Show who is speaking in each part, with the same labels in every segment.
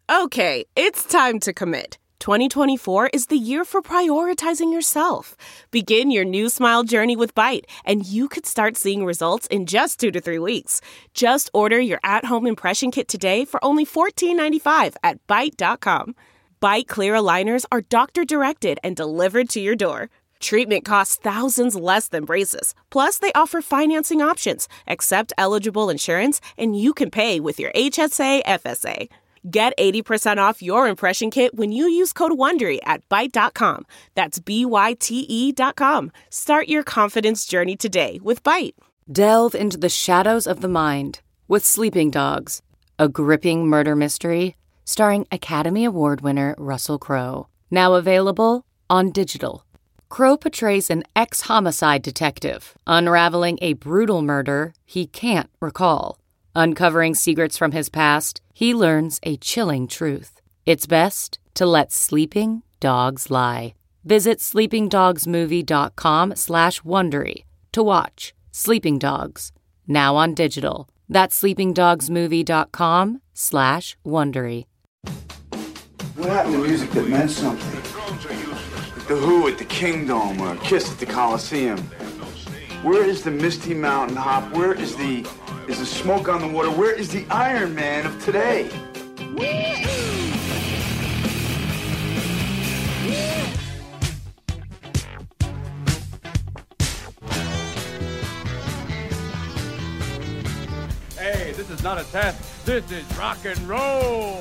Speaker 1: Okay, it's time to commit. 2024 is the year for prioritizing yourself. Begin your new smile journey with Byte, and you could start seeing results in just 2 to 3 weeks. Just order your at-home impression kit today for only $14.95 at Byte.com. Byte Clear aligners are doctor-directed and delivered to your door. Treatment costs thousands less than braces. Plus, they offer financing options, accept eligible insurance, and you can pay with your HSA, FSA. Get 80% off your impression kit when you use code WONDERY at Byte.com. That's BYTE.com. Start your confidence journey today with Byte.
Speaker 2: Delve into the shadows of the mind with Sleeping Dogs, a gripping murder mystery starring Academy Award winner Russell Crowe. Now available on digital. Crowe portrays an ex-homicide detective unraveling a brutal murder he can't recall. Uncovering secrets from his past, he learns a chilling truth. It's best to let sleeping dogs lie. Visit sleepingdogsmovie.com/Wondery to watch Sleeping Dogs, now on digital. That's sleepingdogsmovie.com/Wondery.
Speaker 3: What happened to music that meant something? Like the Who at the Kingdom or Kiss at the Coliseum. Where is the Misty Mountain Hop? Where is the Smoke on the Water? Where is the Iron Man of today?
Speaker 4: Hey, this is not a test. This is rock and roll.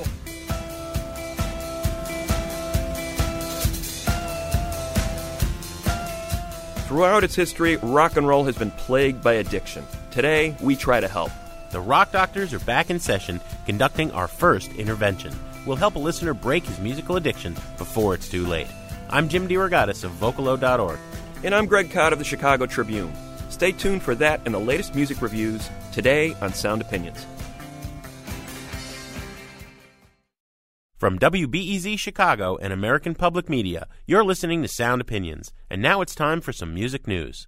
Speaker 5: Throughout its history, rock and roll has been plagued by addiction. Today, we try to help.
Speaker 6: The Rock Doctors are back in session, conducting our first intervention. We'll help a listener break his musical addiction before it's too late. I'm Jim DeRogatis of Vocalo.org.
Speaker 5: And I'm Greg Cott of the Chicago Tribune. Stay tuned for that and the latest music reviews today on Sound Opinions.
Speaker 6: From WBEZ Chicago and American Public Media, you're listening to Sound Opinions. And now it's time for some music news.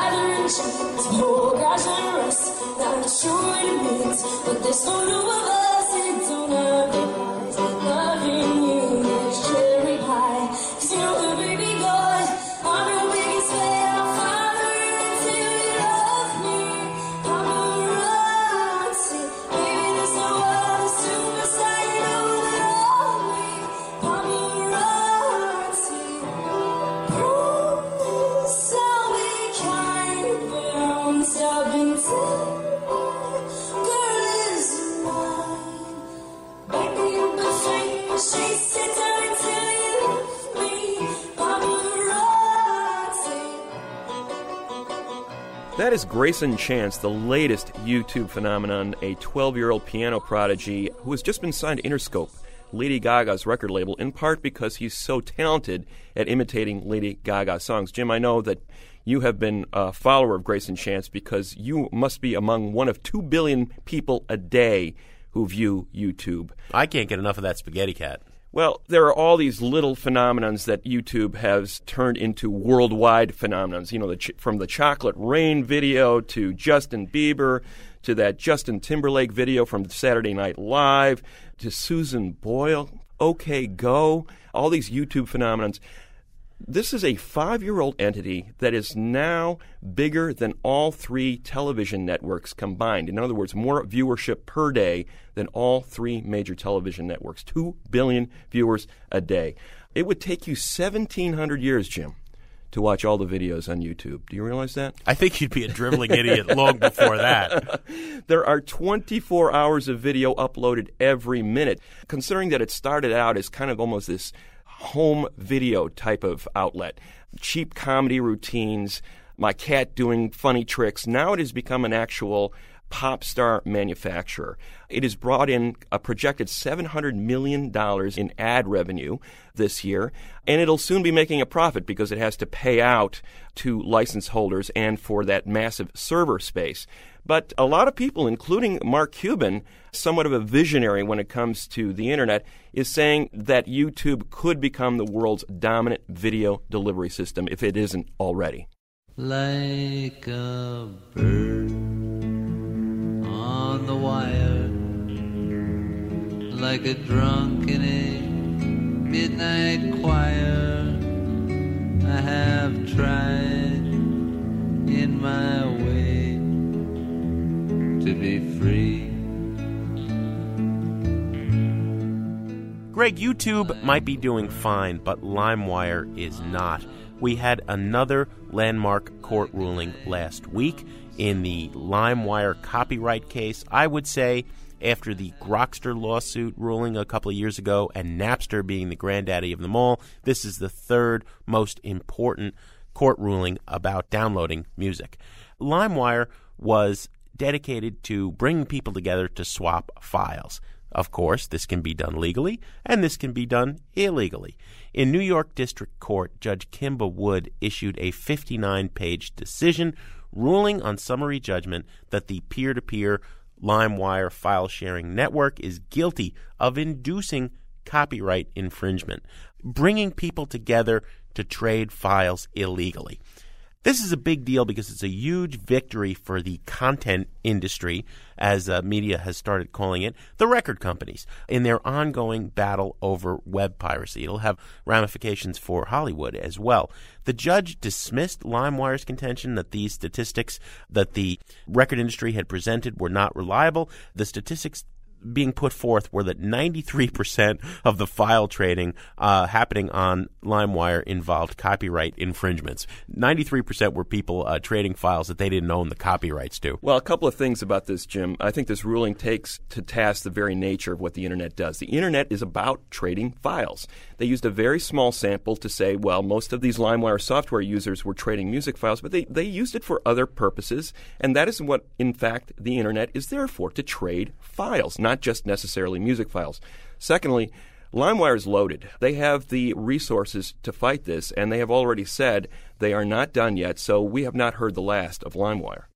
Speaker 5: That is Grayson Chance, the latest YouTube phenomenon, a 12-year-old piano prodigy who has just been signed to Interscope, Lady Gaga's record label, in part because he's so talented at imitating Lady Gaga songs. Jim, I know that you have been a follower of Grayson Chance because you must be among one of 2 billion people a day who view YouTube.
Speaker 6: I can't get enough of that spaghetti cat.
Speaker 5: Well, there are all these little phenomenons that YouTube has turned into worldwide phenomenons. You know, from the Chocolate Rain video to Justin Bieber to that Justin Timberlake video from Saturday Night Live to Susan Boyle, OK Go, all these YouTube phenomenons. This is a 5-year-old entity that is now bigger than all 3 television networks combined. In other words, more viewership per day than all 3 major television networks. 2 billion viewers a day. It would take you 1,700 years, Jim, to watch all the videos on YouTube. Do you realize that?
Speaker 6: I think you'd be a driveling idiot long before that.
Speaker 5: There are 24 hours of video uploaded every minute. Considering that it started out as kind of almost this home video type of outlet, cheap comedy routines, my cat doing funny tricks. Now it has become an actual pop star manufacturer. It has brought in a projected $700 million in ad revenue this year, and it'll soon be making a profit because it has to pay out to license holders and for that massive server space. But a lot of people, including Mark Cuban, somewhat of a visionary when it comes to the internet, is saying that YouTube could become the world's dominant video delivery system if it isn't already.
Speaker 7: Like a bird on the wire, like a drunk in a midnight choir. I have tried in my way to be free.
Speaker 6: Greg, YouTube might be doing fine, but LimeWire is not. We had another landmark court ruling last week in the LimeWire copyright case. I would say after the Grokster lawsuit ruling a couple of years ago and Napster being the granddaddy of them all, this is the third most important court ruling about downloading music. LimeWire was dedicated to bringing people together to swap files. Of course, this can be done legally, and this can be done illegally. In New York District Court, Judge Kimba Wood issued a 59-page decision ruling on summary judgment that the peer-to-peer LimeWire file-sharing network is guilty of inducing copyright infringement, bringing people together to trade files illegally. This is a big deal because it's a huge victory for the content industry, as media has started calling it, the record companies, in their ongoing battle over web piracy. It'll have ramifications for Hollywood as well. The judge dismissed LimeWire's contention that these statistics that the record industry had presented were not reliable. The statistics being put forth were that 93% of the file trading happening on LimeWire involved copyright infringements. 93% were people trading files that they didn't own the copyrights to.
Speaker 5: Well, a couple of things about this, Jim. I think this ruling takes to task the very nature of what the Internet does. The Internet is about trading files. They used a very small sample to say, well, most of these LimeWire software users were trading music files, but they used it for other purposes, and that is what, in fact, the Internet is there for, to trade files, not just necessarily music files. Secondly, LimeWire is loaded. They have the resources to fight this, and they have already said they are not done yet, so we have not heard the last of LimeWire.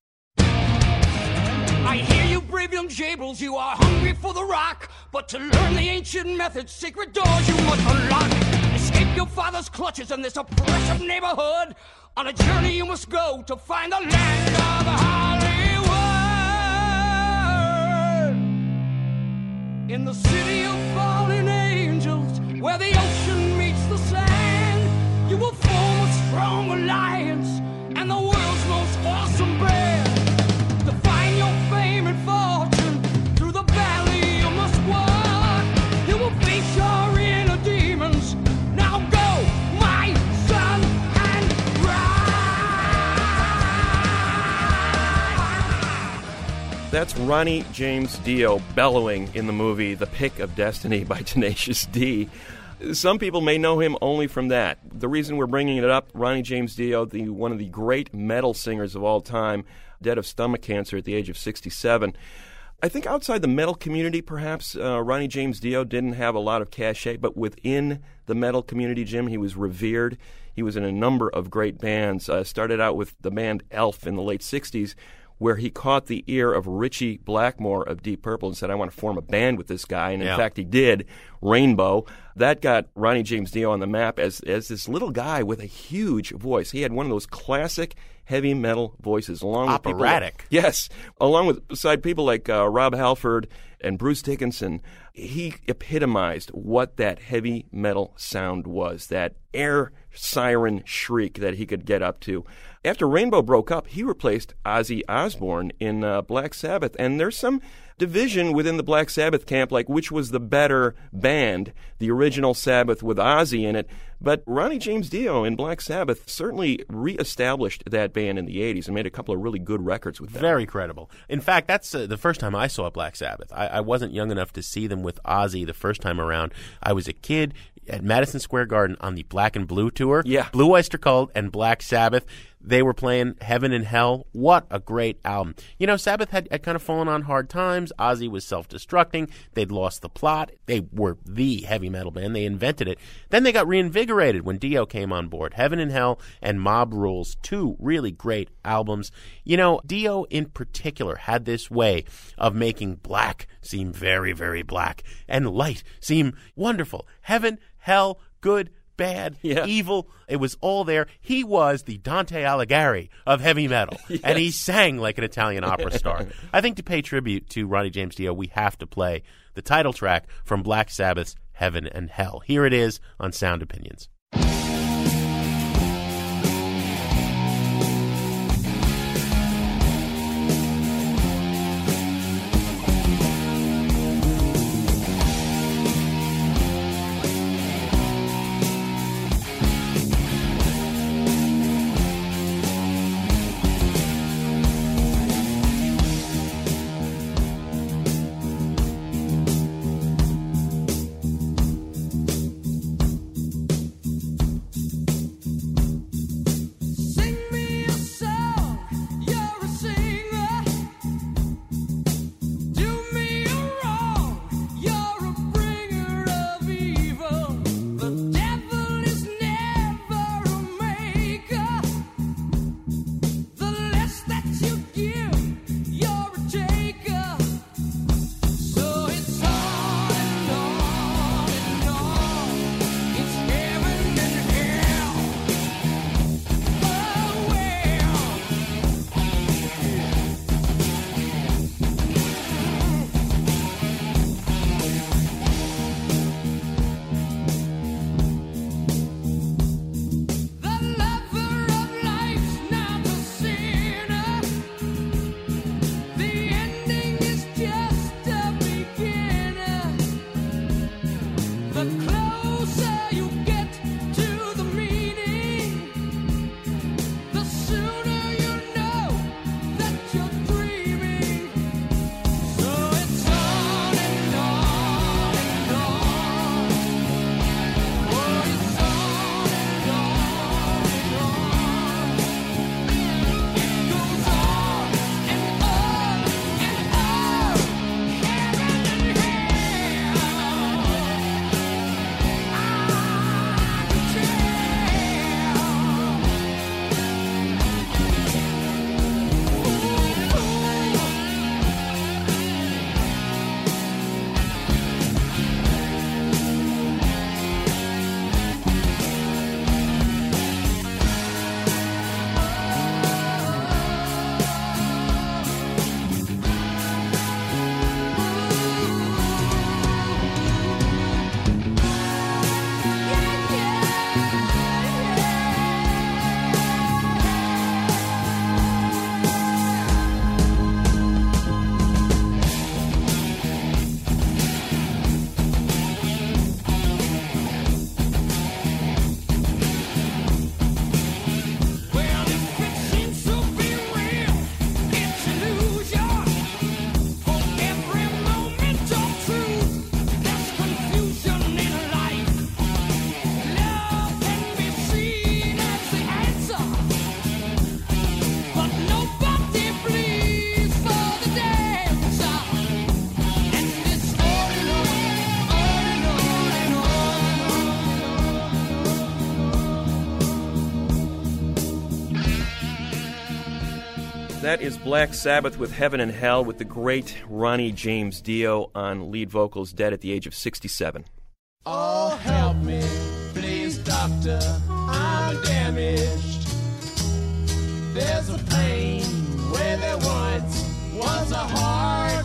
Speaker 8: I hear you, brave young jabrils, you are hungry for the rock, but to learn the ancient methods, secret doors you must unlock. Escape your father's clutches in this oppressive neighborhood. On a journey you must go to find the land of Hollywood. In the city of fallen angels, where the ocean meets the sand, you will form a strong alliance and the world's most awesome band. To find your fame and fortune, through the valley you must walk. You will face your inner demons. Now go, my son, and ride.
Speaker 5: That's Ronnie James Dio bellowing in the movie The Pick of Destiny by Tenacious D. Some people may know him only from that. The reason we're bringing it up, Ronnie James Dio, one of the great metal singers of all time, dead of stomach cancer at the age of 67. I think outside the metal community, perhaps, Ronnie James Dio didn't have a lot of cachet, but within the metal community, Jim, he was revered. He was in a number of great bands. Started out with the band Elf in the late 60s, where he caught the ear of Ritchie Blackmore of Deep Purple and said, I want to form a band with this guy. And in fact, he did. Rainbow. That got Ronnie James Dio on the map as this little guy with a huge voice. He had one of those classic heavy metal voices. Along
Speaker 6: operatic.
Speaker 5: With yes. Along with beside people like Rob Halford and Bruce Dickinson, he epitomized what that heavy metal sound was, that air siren shriek that he could get up to. After Rainbow broke up, he replaced Ozzy Osbourne in Black Sabbath, and there's some division within the Black Sabbath camp, like which was the better band, the original Sabbath with Ozzy in it. But Ronnie James Dio in Black Sabbath certainly reestablished that band in the 80s and made a couple of really good records with them.
Speaker 6: Very credible. In fact, that's the first time I saw Black Sabbath. I wasn't young enough to see them with Ozzy the first time around. I was a kid at Madison Square Garden on the Black and Blue tour.
Speaker 5: Yeah.
Speaker 6: Blue Oyster Cult and Black Sabbath. They were playing Heaven and Hell. What a great album. You know, Sabbath had kind of fallen on hard times. Ozzy was self-destructing. They'd lost the plot. They were the heavy metal band. They invented it. Then they got reinvigorated when Dio came on board. Heaven and Hell and Mob Rules, two really great albums. You know, Dio in particular had this way of making black seem very, very black and light seem wonderful. Heaven, Hell, good, bad, evil. It was all there. He was the Dante Alighieri of heavy metal, and he sang like an Italian opera star. I think to pay tribute to Ronnie James Dio, we have to play the title track from Black Sabbath's Heaven and Hell. Here it is on Sound Opinions.
Speaker 5: That is Black Sabbath with Heaven and Hell, with the great Ronnie James Dio on lead vocals, dead at the age of 67.
Speaker 8: Oh, help me, please, doctor, I'm damaged. There's a pain where there once a heart.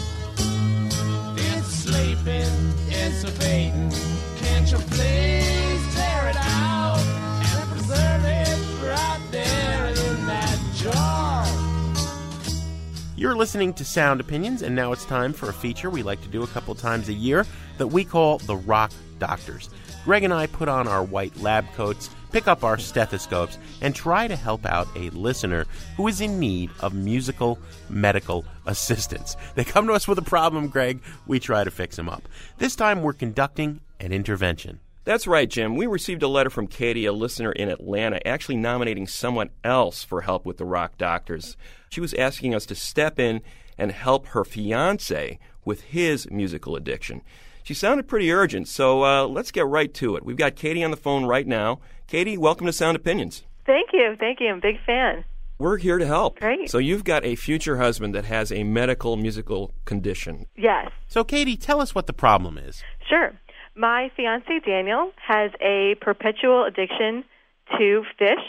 Speaker 8: It's sleeping, it's a fading. Can't you please tear it out and preserve it right there in that jar?
Speaker 6: You're listening to Sound Opinions, and now it's time for a feature we like to do a couple times a year that we call The Rock Doctors. Greg and I put on our white lab coats, pick up our stethoscopes, and try to help out a listener who is in need of musical medical assistance. They come to us with a problem, Greg. We try to fix them up. This time we're conducting an intervention.
Speaker 5: That's right, Jim. We received a letter from Katie, a listener in Atlanta, actually nominating someone else for help with the Rock Doctors. She was asking us to step in and help her fiancé with his musical addiction. She sounded pretty urgent, so let's get right to it. We've got Katie on the phone right now. Katie, welcome to Sound Opinions.
Speaker 9: Thank you. I'm a big fan.
Speaker 5: We're here to help.
Speaker 9: Great.
Speaker 5: So you've got a future husband that has a medical musical condition.
Speaker 9: Yes.
Speaker 6: So, Katie, tell us what the problem is.
Speaker 9: Sure. My fiancé, Daniel, has a perpetual addiction to Phish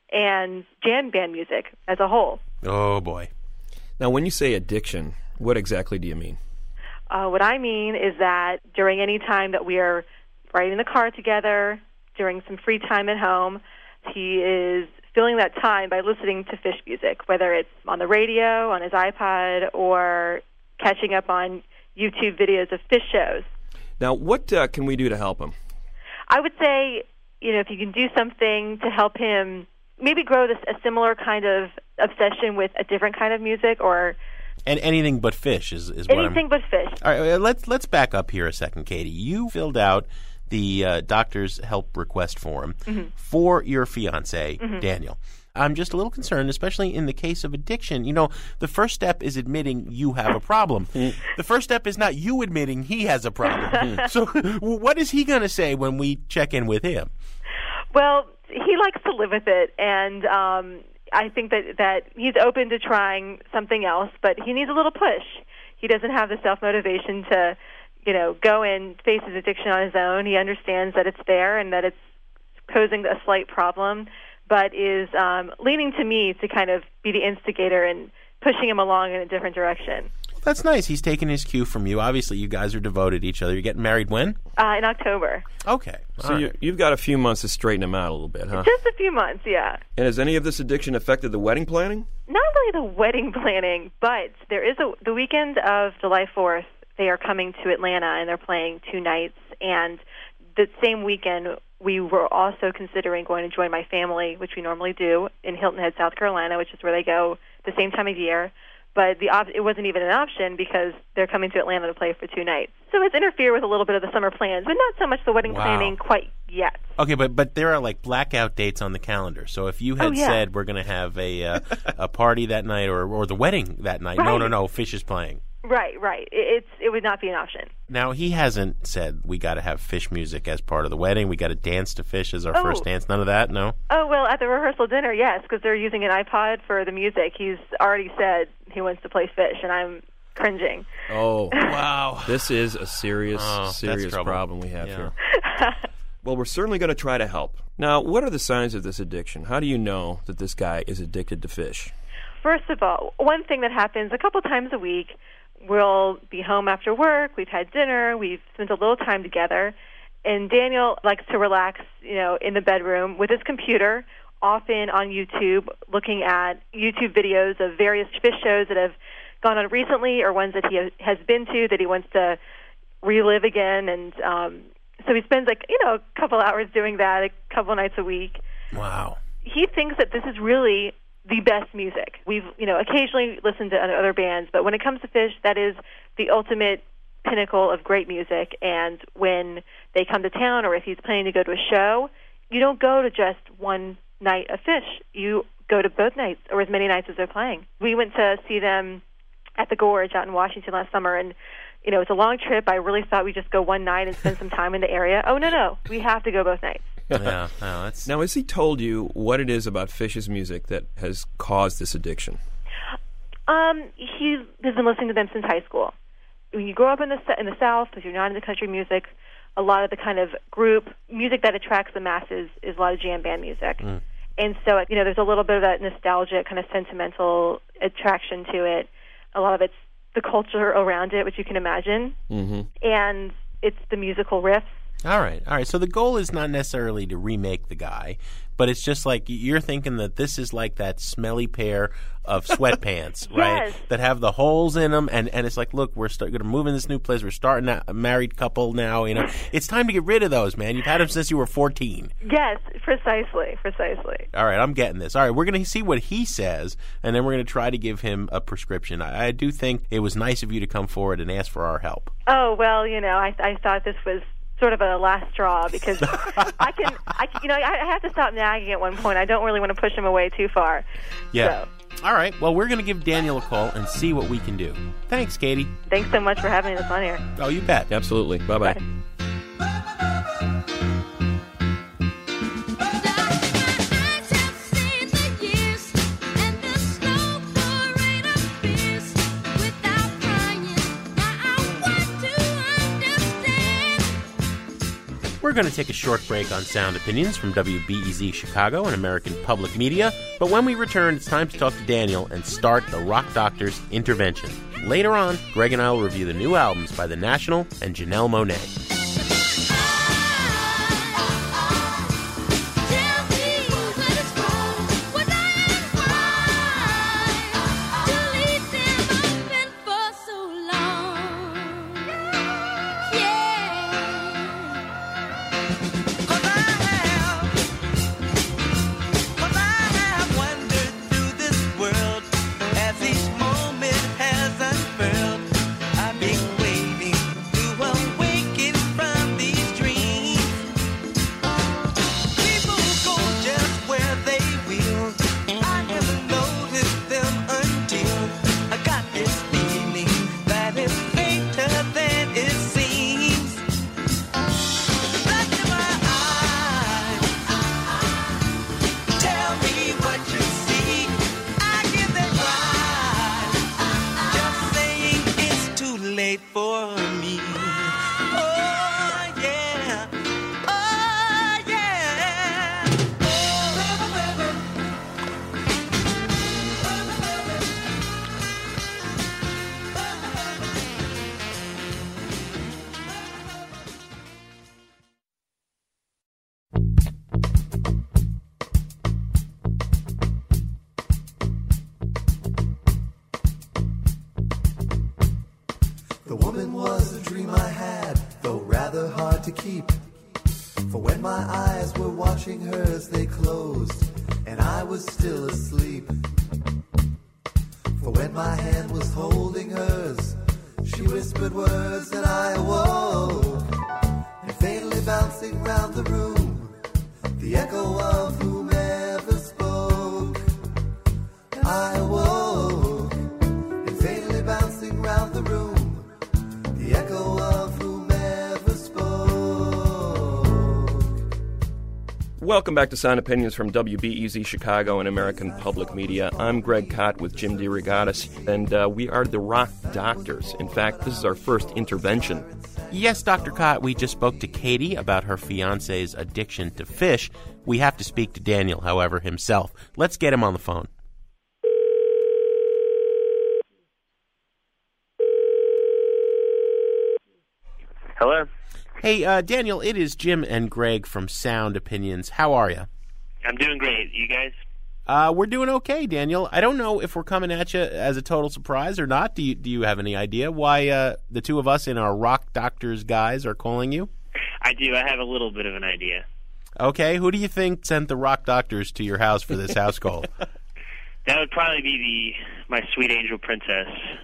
Speaker 9: and jam band music as a whole.
Speaker 6: Oh, boy.
Speaker 5: Now, when you say addiction, what exactly do you mean?
Speaker 9: What I mean is that during any time that we are riding in the car together, during some free time at home, he is filling that time by listening to Phish music, whether it's on the radio, on his iPod, or catching up on YouTube videos of Phish shows.
Speaker 5: Now, what can we do to help him?
Speaker 9: I would say, if you can do something to help him maybe grow a similar kind of obsession with a different kind of music, or
Speaker 6: and anything but Phish is what
Speaker 9: anything but Phish.
Speaker 6: All right, let's back up here a second, Katie. You filled out the doctor's help request form for your fiancé, Daniel. I'm just a little concerned, especially in the case of addiction. The first step is admitting you have a problem. The first step is not you admitting he has a problem. So what is he going to say when we check in with him?
Speaker 9: Well, he likes to live with it, and I think that he's open to trying something else, but he needs a little push. He doesn't have the self-motivation to go and face his addiction on his own. He understands that it's there and that it's posing a slight problem, but is leaning to me to kind of be the instigator and pushing him along in a different direction.
Speaker 6: That's nice. He's taking his cue from you. Obviously, you guys are devoted to each other. You're getting married when?
Speaker 9: In October.
Speaker 6: Okay.
Speaker 5: So you've got a few months to straighten him out a little bit, huh?
Speaker 9: Just a few months, yeah.
Speaker 5: And has any of this addiction affected the wedding planning?
Speaker 9: Not really the wedding planning, but there is the weekend of July 4th, they are coming to Atlanta, and they're playing 2 nights. And the same weekend, we were also considering going to join my family, which we normally do, in Hilton Head, South Carolina, which is where they go the same time of year. But it wasn't even an option because they're coming to Atlanta to play for 2 nights. So it's interfered with a little bit of the summer plans, but not so much the wedding planning quite yet.
Speaker 6: Okay, but there are like blackout dates on the calendar. So if you had said we're going to have a party that night or the wedding that night,
Speaker 9: right.
Speaker 6: no, Phish is playing.
Speaker 9: Right. It would not be an option.
Speaker 6: Now, he hasn't said we got to have Phish music as part of the wedding. We got to dance to Phish as our first dance. None of that, no?
Speaker 9: Oh, well, at the rehearsal dinner, yes, because they're using an iPod for the music. He's already said he wants to play Phish, and I'm cringing.
Speaker 5: Oh,
Speaker 6: wow.
Speaker 5: This is a serious problem we have here. Well, we're certainly going to try to help. Now, what are the signs of this addiction? How do you know that this guy is addicted to Phish?
Speaker 9: First of all, one thing that happens a couple times a week, we'll be home after work, we've had dinner, we've spent a little time together, and Daniel likes to relax, in the bedroom with his computer, often on YouTube, looking at YouTube videos of various Phish shows that have gone on recently or ones that he has been to that he wants to relive again. And so he spends, a couple hours doing that a couple nights a week.
Speaker 6: Wow.
Speaker 9: He thinks that this is really the best music. We've, occasionally listened to other bands, but when it comes to Phish, that is the ultimate pinnacle of great music. And when they come to town, or if he's planning to go to a show, you don't go to just one night of Phish. You go to both nights, or as many nights as they're playing. We went to see them at the Gorge out in Washington last summer, and it's a long trip. I really thought we'd just go one night and spend some time in the area. Oh, no, we have to go both nights.
Speaker 6: Yeah, no, that's...
Speaker 5: Now, has he told you what it is about Phish's music that has caused this addiction?
Speaker 9: He has been listening to them since high school. When you grow up in the South, if you're not into country music, a lot of the kind of group music that attracts the masses is a lot of jam band music. And so, there's a little bit of that nostalgic, kind of sentimental attraction to it. A lot of it's the culture around it, which you can imagine. Mm-hmm. And it's the musical riffs.
Speaker 6: All right. So the goal is not necessarily to remake the guy, but it's just like you're thinking that this is like that smelly pair of sweatpants, right?
Speaker 9: Yes.
Speaker 6: That have the holes in them, and it's like, look, we're going to move in this new place. We're starting a married couple now. It's time to get rid of those, man. You've had them since you were 14.
Speaker 9: Yes, precisely.
Speaker 6: All right, I'm getting this. All right, we're going to see what he says, and then we're going to try to give him a prescription. I do think it was nice of you to come forward and ask for our help.
Speaker 9: Oh, well, I thought this was sort of a last straw because I have to stop nagging at one point. I don't really want to push him away too far.
Speaker 6: Yeah.
Speaker 9: So.
Speaker 6: All right. Well, we're going to give Daniel a call and see what we can do. Thanks, Katie.
Speaker 9: Thanks so much for having us on here.
Speaker 6: Oh, you bet.
Speaker 5: Absolutely. Bye-bye.
Speaker 9: Bye.
Speaker 6: We're going to take a short break on Sound Opinions from WBEZ Chicago and American Public Media, but when we return, it's time to talk to Daniel and start the Rock Doctors Intervention. Later on, Greg and I will review the new albums by The National and Janelle Monáe.
Speaker 10: The woman was a dream I had, though rather hard to keep. For when my eyes were watching hers, they closed, and I was still asleep. For when my hand was holding hers, she whispered words and I awoke. And faintly bouncing round the room, the echo of whomever spoke. I awoke, and faintly bouncing round the room, the echo of whomever spoke.
Speaker 5: Welcome back to Sound Opinions from WBEZ Chicago and American Public Media. I'm Greg Kot with Jim DeRogatis, and we are the Rock Doctors. In fact, this is our first intervention.
Speaker 6: Yes, Dr. Kot, we just spoke to Katie about her fiancé's addiction to fish. We have to speak to Daniel, however, himself. Let's get him on the phone.
Speaker 11: Hello?
Speaker 6: Hey, Daniel, it is Jim and Greg from Sound Opinions. How are you?
Speaker 11: I'm doing great. You guys?
Speaker 6: We're doing okay, Daniel. I don't know if we're coming at you as a total surprise or not. Do you have any idea why the two of us in our Rock Doctors guys are calling you?
Speaker 11: I do. I have a little bit of an idea.
Speaker 6: Okay. Who do you think sent the Rock Doctors to your house for this house call?
Speaker 11: That would probably be my sweet angel princess.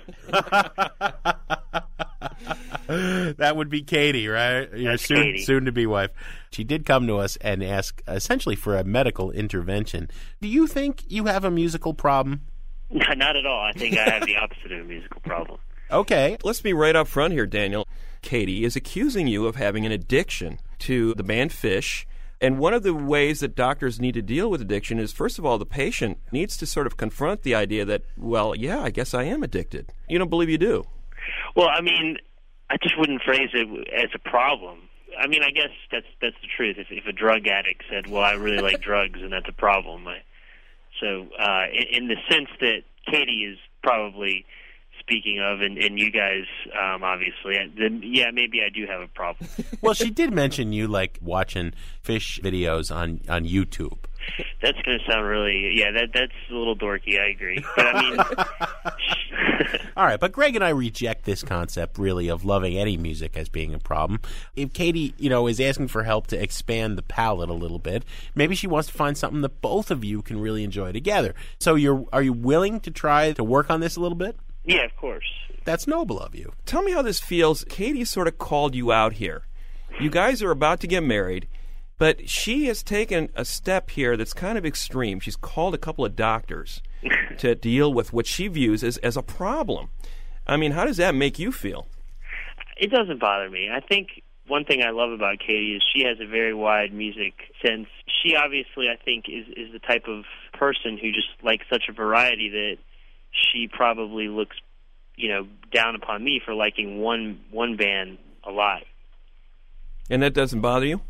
Speaker 6: That would be Katie, right? Your soon-to-be wife. She did come to us and ask essentially for a medical intervention. Do you think you have a musical problem?
Speaker 11: Not at all. I think I have the opposite of a musical problem.
Speaker 5: Okay. Let's be right up front here, Daniel. Katie is accusing you of having an addiction to the band Phish. And one of the ways that doctors need to deal with addiction is, first of all, the patient needs to sort of confront the idea that, well, yeah, I guess I am addicted. You don't believe you do?
Speaker 11: Well, I mean, I just wouldn't phrase it as a problem. I mean, I guess that's the truth. If a drug addict said, well, I really like drugs, and that's a problem. So in the sense that Katie is probably speaking of, and you guys, obviously, then, yeah, maybe I do have a problem.
Speaker 6: Well, she did mention you like watching Phish videos on YouTube.
Speaker 11: That's going to sound really, that's a little dorky, I agree. But I mean...
Speaker 6: All right, but Greg and I reject this concept, really, of loving any music as being a problem. If Katie, is asking for help to expand the palette a little bit, maybe she wants to find something that both of you can really enjoy together. So are you willing to try to work on this a little bit?
Speaker 11: Yeah, of course.
Speaker 6: That's noble of you.
Speaker 5: Tell me how this feels. Katie sort of called you out here. You guys are about to get married, but she has taken a step here that's kind of extreme. She's called a couple of doctors to deal with what she views as a problem. I mean, how does that make you feel?
Speaker 11: It doesn't bother me. I think one thing I love about Katie is she has a very wide music sense. She obviously, I think, is the type of person who just likes such a variety that she probably looks, down upon me for liking one band a lot.
Speaker 5: And that doesn't bother you?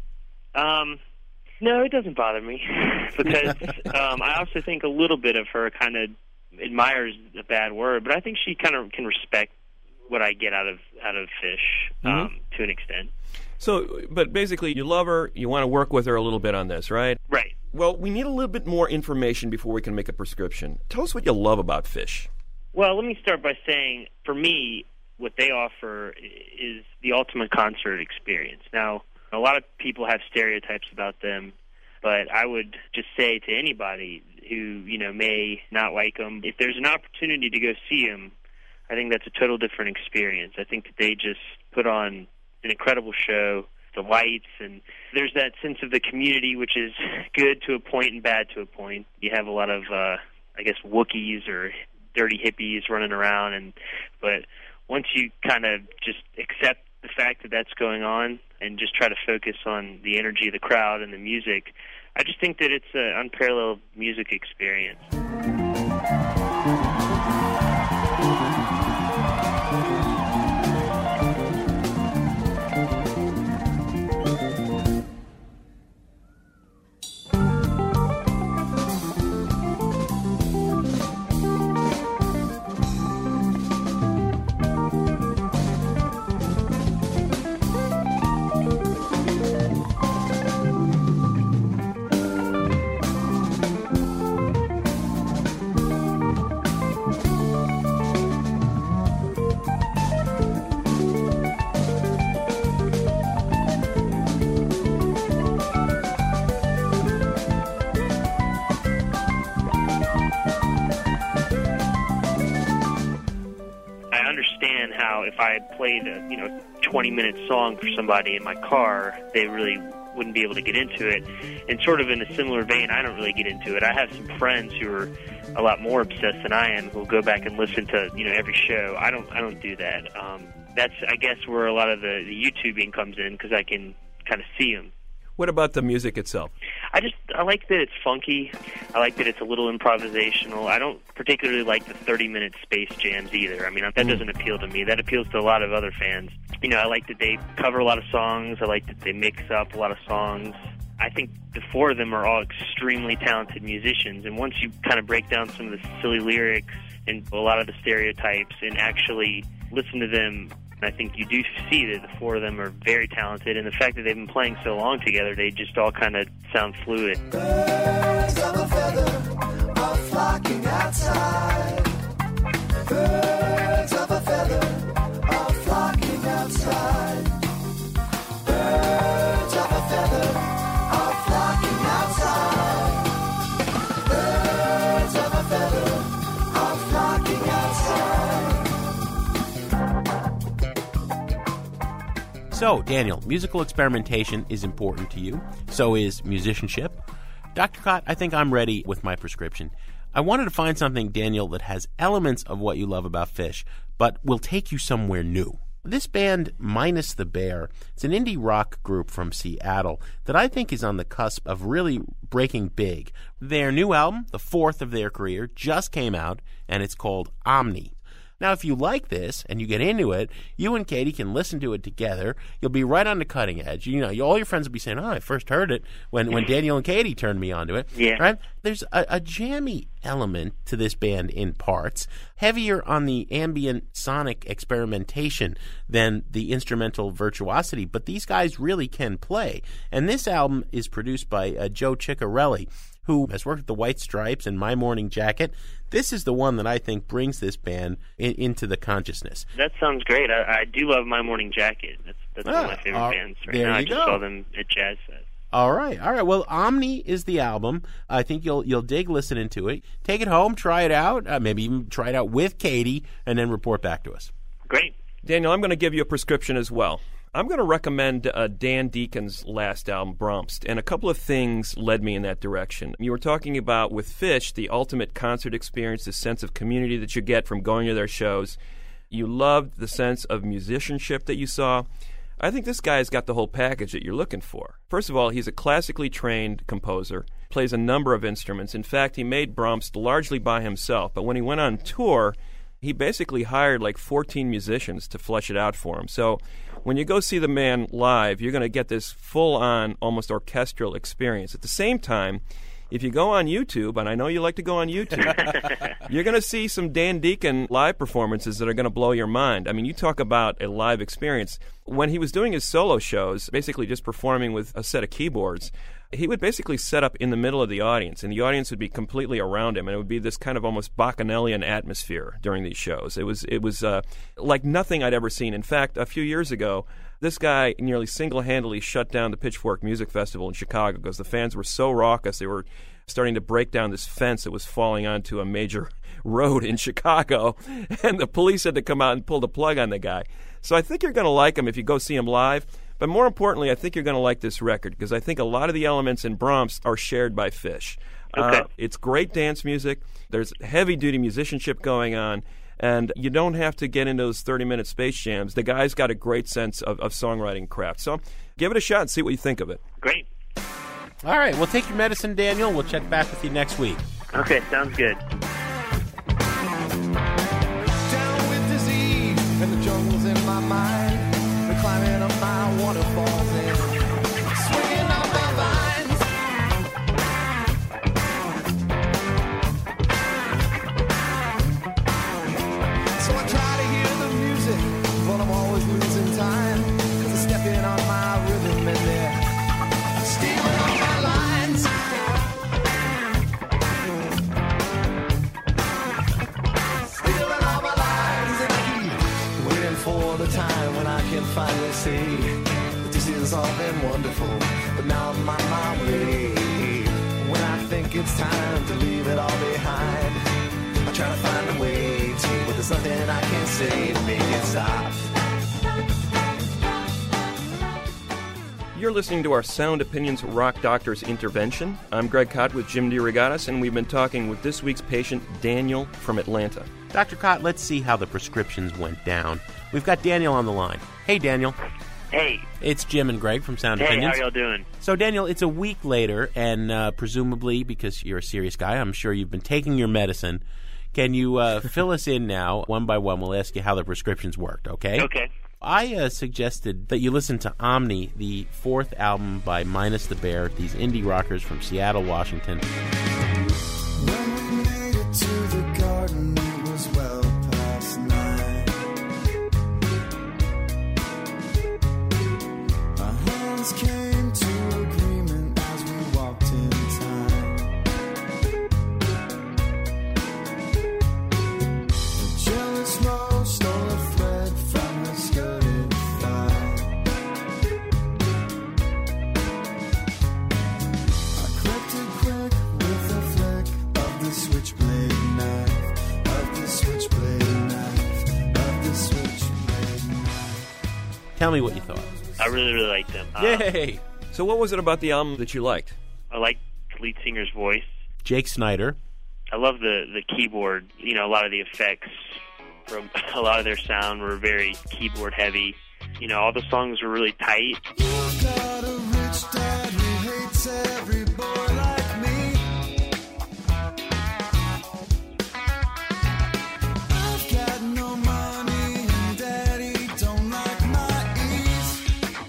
Speaker 11: No, it doesn't bother me because I also think a little bit of her kind of admires a bad word, but I think she kind of can respect what I get out of Fish to an extent.
Speaker 5: So, but basically, you love her, you want to work with her a little bit on this, right?
Speaker 11: Right.
Speaker 5: Well, we need a little bit more information before we can make a prescription. Tell us what you love about Fish.
Speaker 11: Well, let me start by saying, for me, what they offer is the ultimate concert experience. Now, a lot of people have stereotypes about them, but I would just say to anybody who, may not like them, if there's an opportunity to go see them, I think that's a total different experience. I think that they just put on an incredible show, the lights, and there's that sense of the community, which is good to a point and bad to a point. You have a lot of, Wookiees or dirty hippies running around, but once you kind of just accept the fact that that's going on and just try to focus on the energy of the crowd and the music, I just think that it's an unparalleled music experience. If I played a 20-minute song for somebody in my car, they really wouldn't be able to get into it. And sort of in a similar vein, I don't really get into it. I have some friends who are a lot more obsessed than I am who'll go back and listen to every show. I don't do that. That's, I guess, where a lot of the YouTubing comes in, because I can kind of see them.
Speaker 5: What about the music itself?
Speaker 11: I like that it's funky. I like that it's a little improvisational. I don't particularly like the 30-minute space jams either. I mean, that doesn't appeal to me. That appeals to a lot of other fans. I like that they cover a lot of songs. I like that they mix up a lot of songs. I think the four of them are all extremely talented musicians, and once you kind of break down some of the silly lyrics and a lot of the stereotypes and actually listen to them, I think you do see that the four of them are very talented, and the fact that they've been playing so long together, they just all kind of sound fluid.
Speaker 10: Birds of a feather are flocking outside. Birds of a feather are flocking outside. Birds of a feather are flocking outside. Birds of a feather are flocking outside.
Speaker 6: So, Daniel, musical experimentation is important to you. So is musicianship. Dr. Kot, I think I'm ready with my prescription. I wanted to find something, Daniel, that has elements of what you love about Fish, but will take you somewhere new. This band, Minus the Bear, it's an indie rock group from Seattle that I think is on the cusp of really breaking big. Their new album, the fourth of their career, just came out, and it's called Omni. Now, if you like this and you get into it, you and Katie can listen to it together. You'll be right on the cutting edge. All your friends will be saying, I first heard it when Daniel and Katie turned me onto it.
Speaker 11: Yeah.
Speaker 6: Right? There's a jammy element to this band in parts, heavier on the ambient sonic experimentation than the instrumental virtuosity, but these guys really can play. And this album is produced by Joe Ciccarelli, who has worked with the White Stripes and My Morning Jacket. This is the one that I think brings this band into the consciousness.
Speaker 11: That sounds great. I do love My Morning Jacket. That's one of my favorite bands right now. I just saw them at Jazz Fest.
Speaker 6: All right. Well, Omni is the album. I think you'll dig listening to it. Take it home, try it out, maybe even try it out with Katie, and then report back to us.
Speaker 11: Great.
Speaker 5: Daniel, I'm going to give you a prescription as well. I'm going to recommend Dan Deacon's last album, Bromst, and a couple of things led me in that direction. You were talking about, with Fish, the ultimate concert experience, the sense of community that you get from going to their shows. You loved the sense of musicianship that you saw. I think this guy's got the whole package that you're looking for. First of all, he's a classically trained composer, plays a number of instruments. In fact, he made Bromst largely by himself, but when he went on tour, he basically hired like 14 musicians to flesh it out for him. So when you go see the man live, you're going to get this full-on, almost orchestral experience. At the same time, if you go on YouTube, and I know you like to go on YouTube, you're going to see some Dan Deacon live performances that are going to blow your mind. I mean, you talk about a live experience. When he was doing his solo shows, basically just performing with a set of keyboards, he would basically set up in the middle of the audience, and the audience would be completely around him, and it would be this kind of almost Bacchanalian atmosphere during these shows. It was like nothing I'd ever seen. In fact, a few years ago, this guy nearly single-handedly shut down the Pitchfork Music Festival in Chicago because the fans were so raucous. They were starting to break down this fence that was falling onto a major road in Chicago, and the police had to come out and pull the plug on the guy. So I think you're going to like him if you go see him live. But more importantly, I think you're going to like this record because I think a lot of the elements in Brahms are shared by Fish.
Speaker 11: Okay.
Speaker 5: It's great dance music. There's heavy-duty musicianship going on. And you don't have to get into those 30-minute space jams. The guy's got a great sense of songwriting craft. So give it a shot and see what you think of it.
Speaker 11: Great.
Speaker 6: All right, well, take your medicine, Daniel. We'll check back with you next week.
Speaker 11: Okay, sounds good.
Speaker 10: Down with disease and the jungle's in my mind. The climbing of my waterfalls and swinging on my vines. So I try to hear the music, but I'm always losing time. 'Cause I'm stepping on my rhythm and they're stealing all my lines. Stealing all my lines and I keep waiting for the time when I can finally see that this has all been wonderful. But now I'm on my way. When I think it's time to leave it all behind, I try to find a way to, but there's nothing I can say to make it stop.
Speaker 5: You're listening to our Sound Opinions Rock Doctor's Intervention. I'm Greg Kot with Jim DeRogatis, and we've been talking with this week's patient, Daniel from Atlanta.
Speaker 6: Dr. Kot, let's see how the prescriptions went down. We've got Daniel on the line. Hey, Daniel.
Speaker 11: Hey.
Speaker 6: It's Jim and Greg from Sound
Speaker 11: Hey,
Speaker 6: Opinions.
Speaker 11: how y'all doing?
Speaker 6: So, Daniel, it's a week later, and presumably, because you're a serious guy, I'm sure you've been taking your medicine. Can you fill us in now, one by one? We'll ask you how the prescriptions worked, okay?
Speaker 11: Okay.
Speaker 6: I suggested that you listen to Omni, the fourth album by Minus the Bear, these indie rockers from Seattle, Washington.
Speaker 10: When we made it to the garden, it was well past 9. Our hands came to agreement as we walked in time. The jealous rose stole a thread from her skirted thigh. I clipped it quick with a flick of the switchblade knife, of the switchblade knife, of the switchblade knife.
Speaker 6: Tell me what you thought.
Speaker 11: I really, really liked them.
Speaker 6: Yay!
Speaker 5: So what was it about the album that you liked?
Speaker 11: I like the lead singer's voice.
Speaker 6: Jake Snyder.
Speaker 11: I love the keyboard. You know, a lot of the effects from a lot of their sound were very keyboard heavy. You know, all the songs were really tight.
Speaker 10: You've got a rich dad who hates every boy like me. I've got no money and daddy don't like my ease.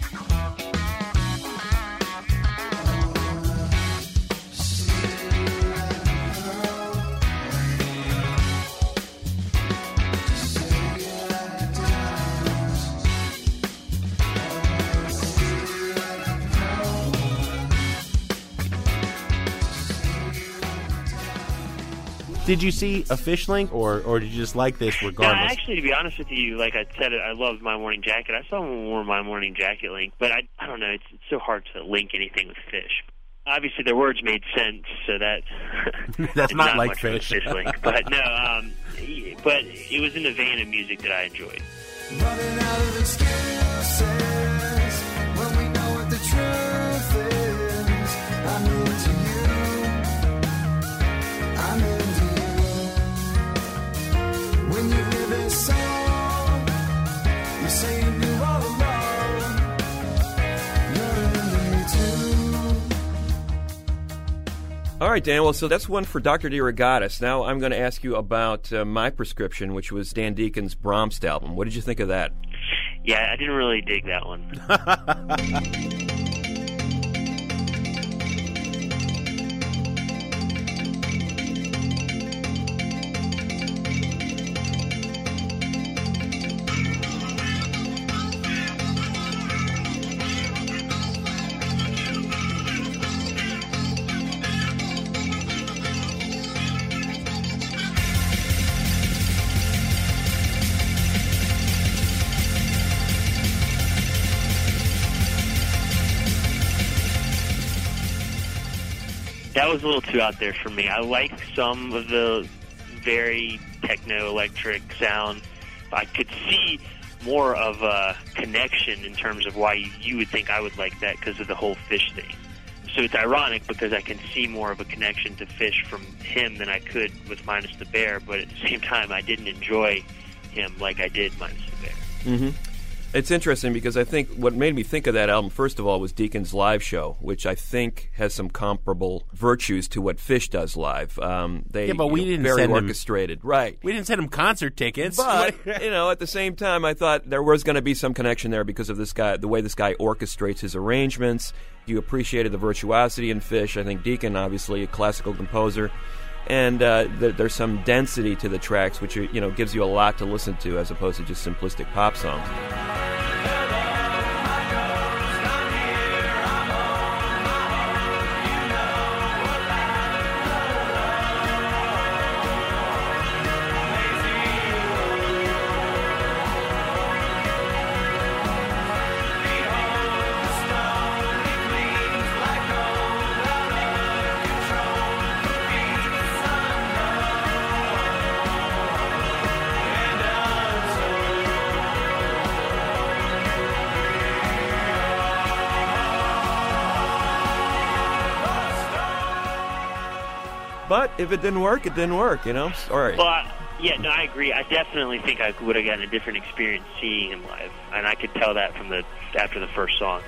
Speaker 6: Did you see a Fish link, or did you just like this
Speaker 11: Yeah,
Speaker 6: regardless?
Speaker 11: actually, to be honest with you, like I said, I loved My Morning Jacket. I saw one more My Morning Jacket link, but I don't know. It's so hard to link anything with Fish. Obviously, their words made sense, so that
Speaker 6: That's
Speaker 11: it's
Speaker 6: not like
Speaker 11: much of a
Speaker 6: Fish.
Speaker 11: Fish link. But no, but it was in the vein of music that I enjoyed.
Speaker 10: Running out of excuses when we know what the truth is. I'm into you. I'm into you. When you hear this song, you say you knew all along. You're into me too.
Speaker 5: All right, Dan, well, so that's one for Dr. DeRogatis. Now I'm going to ask you about my prescription, which was Dan Deacon's Brahms album. What did you think of that?
Speaker 11: Yeah, I didn't really dig that one. That was a little too out there for me. I like some of the very techno-electric sound. I could see more of a connection in terms of why you would think I would like that because of the whole Fish thing. So it's ironic because I can see more of a connection to Fish from him than I could with Minus the Bear, but at the same time I didn't enjoy him like I did Minus the Bear.
Speaker 5: Mm-hmm. It's interesting because I think what made me think of that album, first of all, was Deacon's live show, which I think has some comparable virtues to what Fish does live.
Speaker 6: But we didn't
Speaker 5: very
Speaker 6: send
Speaker 5: orchestrated, right?
Speaker 6: We didn't send him concert tickets.
Speaker 5: But at the same time, I thought there was going to be some connection there because of this guy, the way this guy orchestrates his arrangements. You appreciated the virtuosity in Fish. I think Deacon, obviously, a classical composer. And there's some density to the tracks, which gives you a lot to listen to as opposed to just simplistic pop songs. But if it didn't work, it didn't work, Sorry.
Speaker 11: Well, I agree. I definitely think I would have gotten a different experience seeing him live, and I could tell that from after the first song.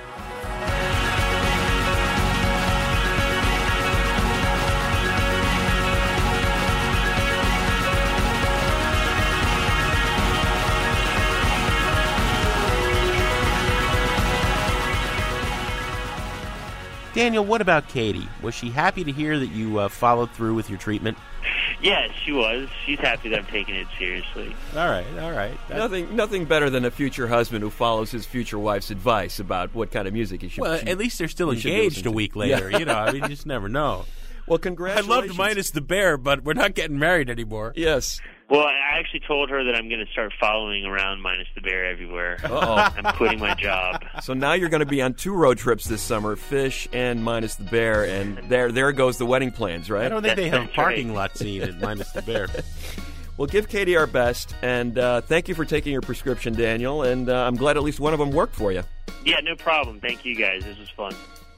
Speaker 6: Daniel, what about Katie? Was she happy to hear that you followed through with your treatment?
Speaker 11: Yes, she was. She's happy that I'm taking it seriously.
Speaker 6: All right.
Speaker 5: Nothing better than a future husband who follows his future wife's advice about what kind of music he should.
Speaker 6: Well, at least they're still engaged a week later.
Speaker 5: Yeah.
Speaker 6: You just never know.
Speaker 5: Well, congratulations.
Speaker 6: I loved Minus the Bear, but we're not getting married anymore.
Speaker 5: Yes.
Speaker 11: Well, I actually told her that I'm going to start following around Minus the Bear everywhere.
Speaker 5: Uh-oh.
Speaker 11: I'm quitting my job.
Speaker 5: So now you're going to be on 2 road trips this summer, Fish and Minus the Bear, and there goes the wedding plans, right?
Speaker 6: I don't think they have a parking lot scene at Minus the Bear.
Speaker 5: Well, give Katie our best, and thank you for taking your prescription, Daniel, and I'm glad at least one of them worked for you.
Speaker 11: Yeah, no problem. Thank you, guys. This was fun.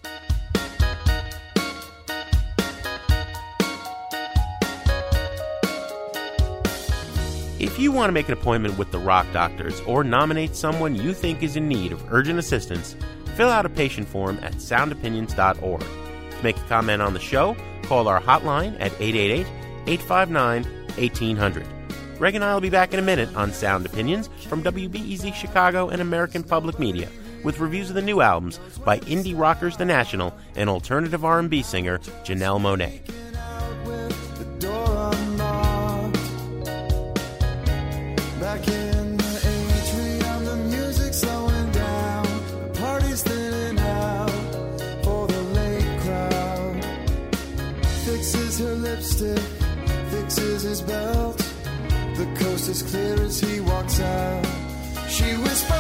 Speaker 6: If you want to make an appointment with the Rock Doctors or nominate someone you think is in need of urgent assistance, fill out a patient form at soundopinions.org. To make a comment on the show, call our hotline at 888-859-1800. Greg and I will be back in a minute on Sound Opinions from WBEZ Chicago and American Public Media with reviews of the new albums by indie rockers The National and alternative R&B singer Janelle Monáe.
Speaker 10: Back in the atrium, the music slowing down, the party's thinning out for the late crowd. Fixes her lipstick, fixes his belt. The coast is clear as he walks out. She whispers,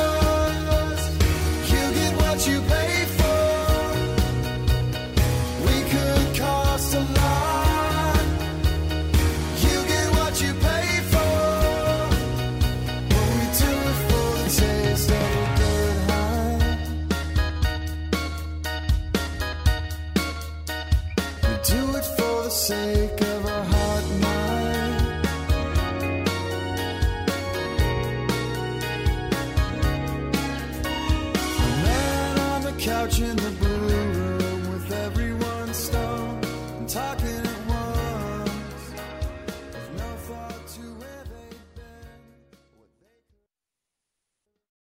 Speaker 10: "You get what you pay for. We could cost a lot. You get what you pay for." Taste of a good high. We do it for the sake of a hot night. A man on the couch in the blue room with everyone stoned and talking at once with no thought to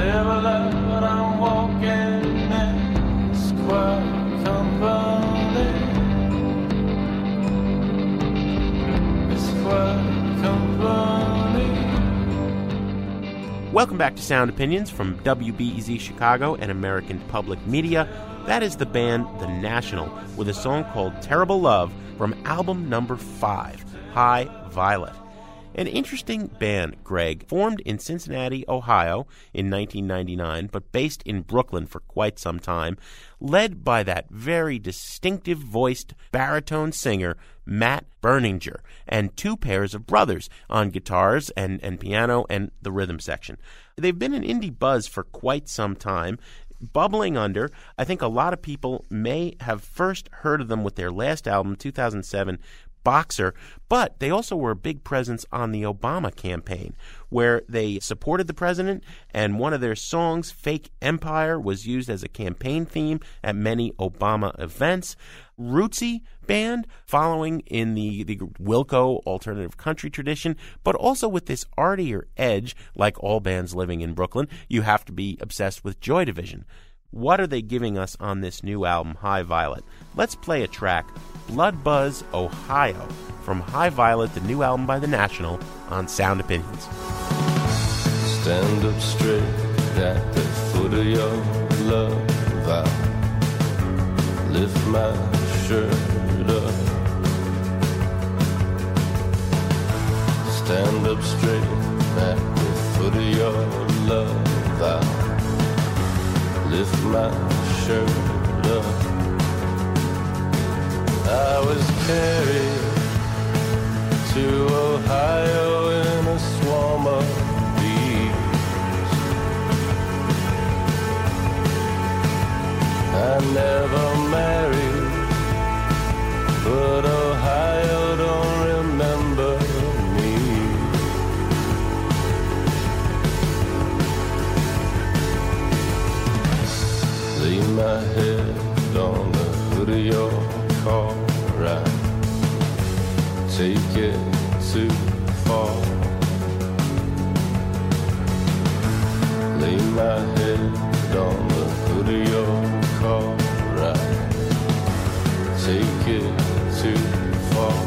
Speaker 12: never left, but I'm walking in square company. Square company.
Speaker 6: Welcome back to Sound Opinions from WBEZ Chicago and American Public Media. That is the band The National with a song called Terrible Love from album number 5, High Violet. An interesting band, Greg, formed in Cincinnati, Ohio in 1999, but based in Brooklyn for quite some time, led by that very distinctive-voiced baritone singer, Matt Berninger, and 2 pairs of brothers on guitars and piano and the rhythm section. They've been an indie buzz for quite some time, bubbling under. I think a lot of people may have first heard of them with their last album, 2007, Boxer, but they also were a big presence on the Obama campaign, where they supported the president, and one of their songs, Fake Empire, was used as a campaign theme at many Obama events. Rootsy band, following in the Wilco alternative country tradition, but also with this artier edge, like all bands living in Brooklyn, you have to be obsessed with Joy Division. What are they giving us on this new album, High Violet? Let's play a track, Blood Buzz, Ohio, from High Violet, the new album by The National, on Sound Opinions.
Speaker 12: Stand up straight at the foot of your love. I lift my shirt up. Stand up straight at the foot of your love. I lift my shirt up. I was carried to Ohio in a swarm of bees. I never married, but Ohio don't remember me. Lay my head on the hood of your car, I take it too far. Lay my head on the hood of your car, I take it too far.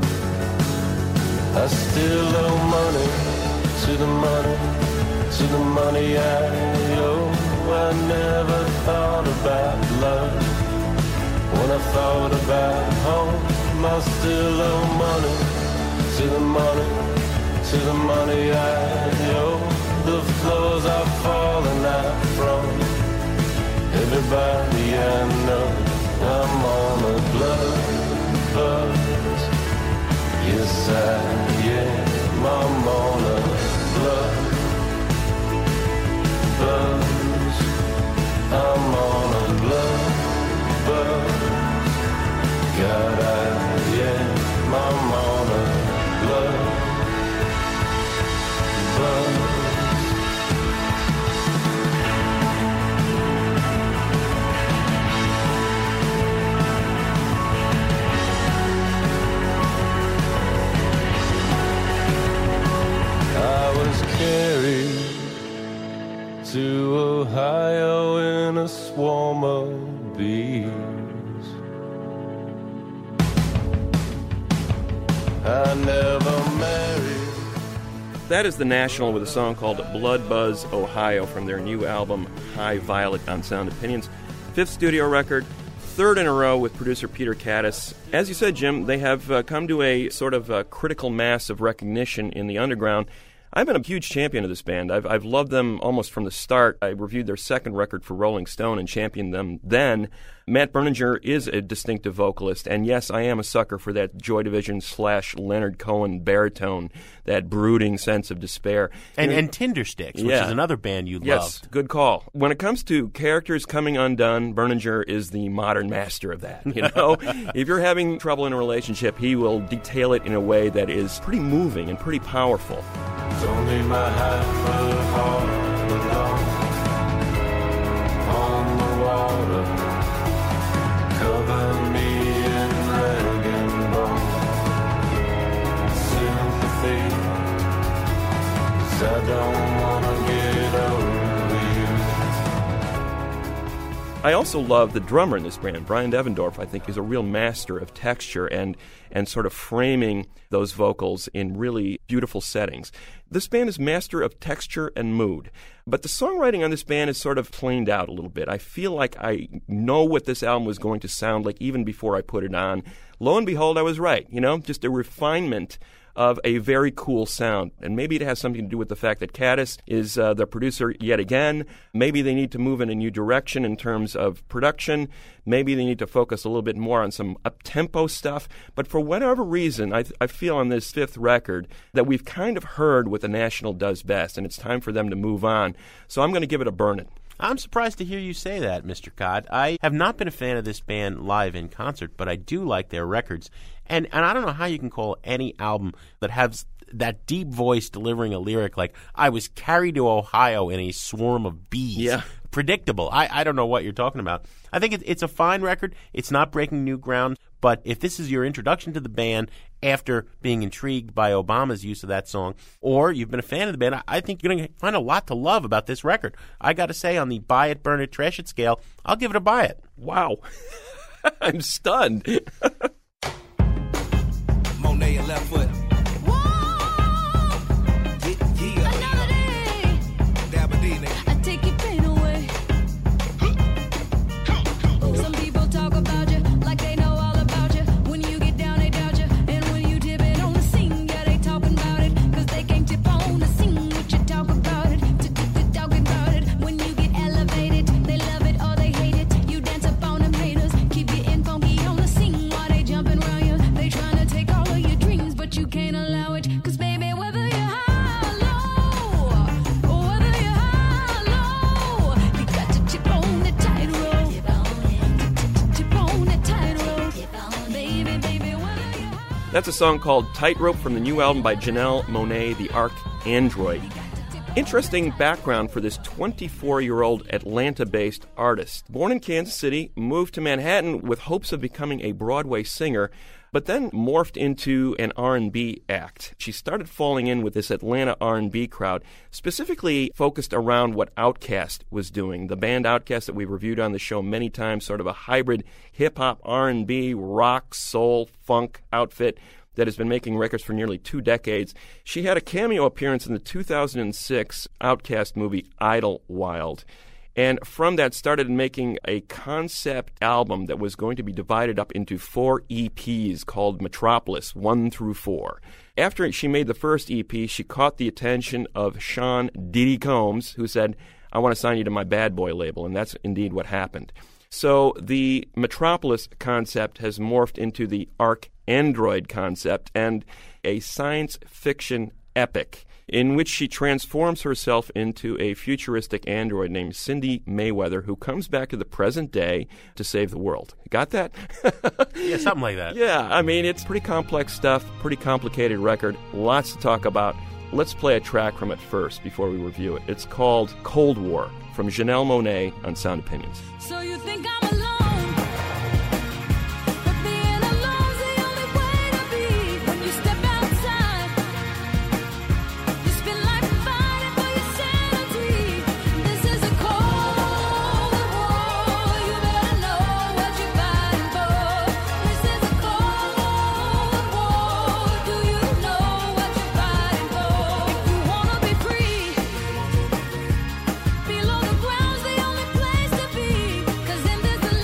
Speaker 12: I still owe money to the money I owe. I never thought about love. When I thought about home, I still owe money to the money I owe. The floors are falling out from everybody I know. I'm on a blood buzz. Yes, I am. I'm on a blood buzz. I'm on a blood buzz. God, I am. I'm on a blood buzz. I was carried to Ohio in a swarm of bees. I never married.
Speaker 5: That is The National with a song called Blood Buzz, Ohio, from their new album, High Violet, on Sound Opinions. 5th studio record, 3rd in a row with producer Peter Caddis. As you said, Jim, they have come to a sort of critical mass of recognition in the underground. I've been a huge champion of this band. I've loved them almost from the start. I reviewed their 2nd record for Rolling Stone and championed them then. Matt Berninger is a distinctive vocalist, and yes, I am a sucker for that Joy Division / Leonard Cohen baritone, that brooding sense of despair.
Speaker 6: And Tindersticks, which is another band you
Speaker 5: yes,
Speaker 6: loved.
Speaker 5: Good call. When it comes to characters coming undone, Berninger is the modern master of that. You know, if you're having trouble in a relationship, he will detail it in a way that is pretty moving and pretty powerful.
Speaker 12: It's only my half-foot heart alone on the water. Cover me in rag and bone. Sympathy, 'cause I don't wanna get over you.
Speaker 5: I also love the drummer in this band. Brian Devendorf, I think, is a real master of texture and sort of framing those vocals in really beautiful settings. This band is master of texture and mood. But the songwriting on this band is sort of planed out a little bit. I feel like I know what this album was going to sound like even before I put it on. Lo and behold, I was right. Just a refinement of a very cool sound. And maybe it has something to do with the fact that Caddis is the producer yet again. Maybe they need to move in a new direction in terms of production. Maybe they need to focus a little bit more on some up-tempo stuff. But for whatever reason, I feel on this fifth record that we've kind of heard what the National does best, and it's time for them to move on. So I'm going to give it a burn it.
Speaker 6: I'm surprised to hear you say that, Mr. Codd. I have not been a fan of this band live in concert, but I do like their records. And I don't know how you can call any album that has that deep voice delivering a lyric like, I was carried to Ohio in a swarm of bees. Predictable. I don't know what you're talking about. I think it's a fine record. It's not breaking new ground. But if this is your introduction to the band after being intrigued by Obama's use of that song, or you've been a fan of the band, I think you're going to find a lot to love about this record. I got to say, on the buy it, burn it, trash it scale, I'll give it a buy it.
Speaker 5: Wow. I'm stunned.
Speaker 13: Monet and Left Foot.
Speaker 8: I take your pain away. Some people talk about you like they know all about you. When you get down, they doubt you. And when you dip it on the scene, yeah, they talking about it. Cause they can't tip on the scene what you talk about it. Talking about it. When you get elevated, they love it or they hate it. You dance up on them haters. Keep getting funky on the scene while they jumping around you. They trying to take all of your dreams, but you can't allow it. Cause baby, whether you're high or low, or whether you're high or low, you got to chip on the tightrope. Chip on the tightrope. Baby, whether you're high.
Speaker 5: That's a song called Tightrope from the new album by Janelle Monáe, The Arc Android. Interesting background for this 24-year-old Atlanta-based artist. Born in Kansas City, moved to Manhattan with hopes of becoming a Broadway singer, but then morphed into an R&B act. She started falling in with this Atlanta R&B crowd, specifically focused around what Outkast was doing. The band Outkast that we've reviewed on the show many times, sort of a hybrid hip-hop, R&B, rock, soul, funk outfit that has been making records for nearly 2 decades. She had a cameo appearance in the 2006 Outkast movie Idlewild. And from that started making a concept album that was going to be divided up into 4 EPs called Metropolis, 1 through 4. After she made the first EP, she caught the attention of Sean Diddy Combs, who said, I want to sign you to my Bad Boy label, and that's indeed what happened. So the Metropolis concept has morphed into the Arc Android concept and a science fiction epic in which she transforms herself into a futuristic android named Cindy Mayweather, who comes back to the present day to save the world. Got that?
Speaker 6: Yeah, something like that.
Speaker 5: Yeah, I mean, it's pretty complex stuff, pretty complicated record, lots to talk about. Let's play a track from it first before we review it. It's called Cold War from Janelle Monáe on Sound Opinions.
Speaker 8: So you think I'm alone, but being alone's the only way to be. When you step outside, you spend life fighting for your sanity. This is a cold war, you better know what you're fighting for. This is a cold war, do you know what you're fighting for? If you wanna be free, below the ground's the only place to be. 'Cause in this